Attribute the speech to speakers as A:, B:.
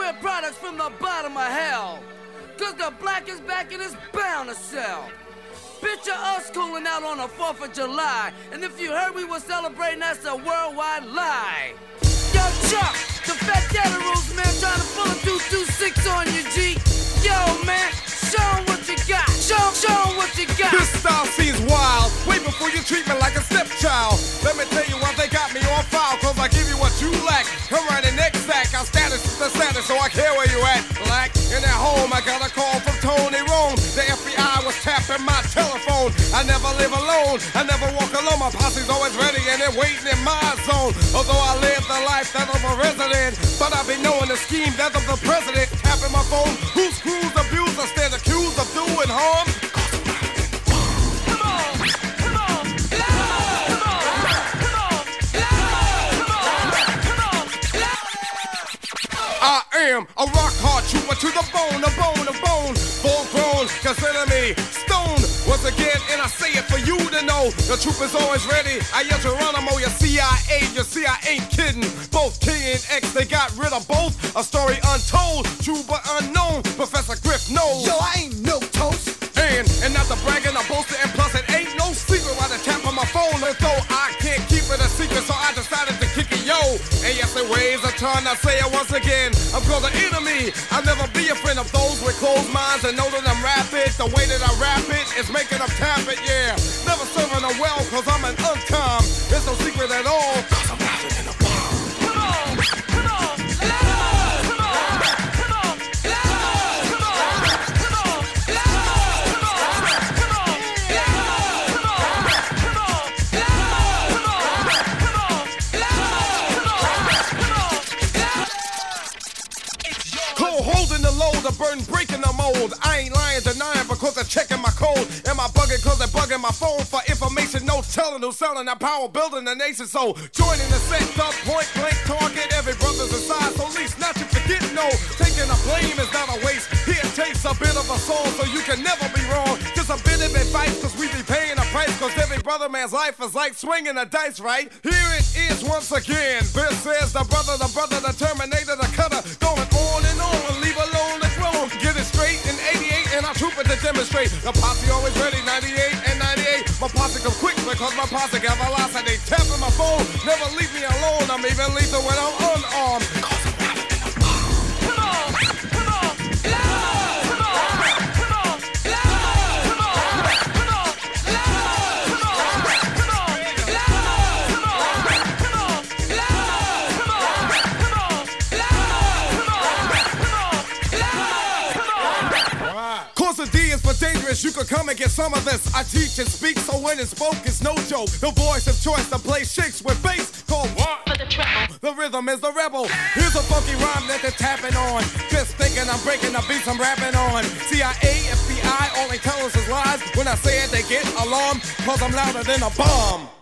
A: Imported products from the bottom of hell. Cause the black is back and it's bound to sell. Picture us cooling out on the 4th of July. And if you heard we were celebrating, that's a worldwide lie. Yo, Chuck, the Fat Daddy rules, man, trying to pull a 226 on you, G. Yo, man, show 'em what you got. Show 'em what you got.
B: This style seems wild. Wait before you treat me like a stepchild. Let me tell you why they got me on file. Cause I give you what you lack. Come right in next sack. Our status is the status, so I care where you at, black. And at home, I got a call from Tony Rome. The FBI was tapping my telephone. I never live alone. I never walk alone. My posse's always ready and they're waiting in my zone. Although I live the life that of a resident, but I be knowing the scheme that of the president. Tapping my phone. Who screws abuse? I stand accused of doing harm. I am a rock hard trooper to the bone, a bone, a bone. Full grown, consider me stone. Once again, and I say it for you to know, the truth is always ready. I am Geronimo, your CIA, you see I ain't kidding. Both King and X, they got rid of both. A story untold, true but unknown. Professor Griff knows.
C: Yo, I ain't no toast.
B: And not the bragging, I'm boasting, and plus it ain't no secret why they tap on my phone. And though I can't keep it a secret, so I decided to kick it, yo. And yes, it weighs a ton, I say it once again. I'm called an enemy. I'll never be a friend of those with closed minds and know that I'm rapid. The way that I rap it is making them tap it, yeah. Never serving them well, cause I'm an uncom. There's no secret at all, cause I'm rapping in a bomb.
A: Come on, come on, come on, come on, come on, come on,
B: holding the load, the burden breaking the mold. I ain't lying, denying because they're checking my code. Am I bugging cause they're bugging my phone for information? No telling who's selling that power, building the nation. So joining the set, the point blank target. Every brother's a side, so least not to forget. No, taking the blame is not a waste. Here takes a bit of a soul, so you can never be wrong. Just a bit of advice, cause we be paying a price. Cause every brother man's life is like swinging a dice, right? Here it is once again. This is the brother, the Terminator, the cutter. Going on and on, leave alone the throne. Get it straight in 88 and I'm trooping to demonstrate. The posse always ready, 98 and 98. My posse come quick because my posse got velocity. Tapping my phone, never leave me alone. I'm even lethal when I'm unarmed. Cause I'm rapping in a bomb.
A: Come on, come on, come on, come on, come on, come on, come on, come on,
B: Course of D is for dangerous, you could come and get some of this. I teach and speak, so when it's spoke, it's no joke. The voice of choice to play shakes with bass called what?
D: For the treble.
B: The rhythm is the rebel. Here's a funky rhyme that they're tapping on. Just thinking I'm breaking the beats I'm rapping on. CIA, FBI, all they tell us is lies. When I say it, they get alarmed, cause I'm louder than a bomb.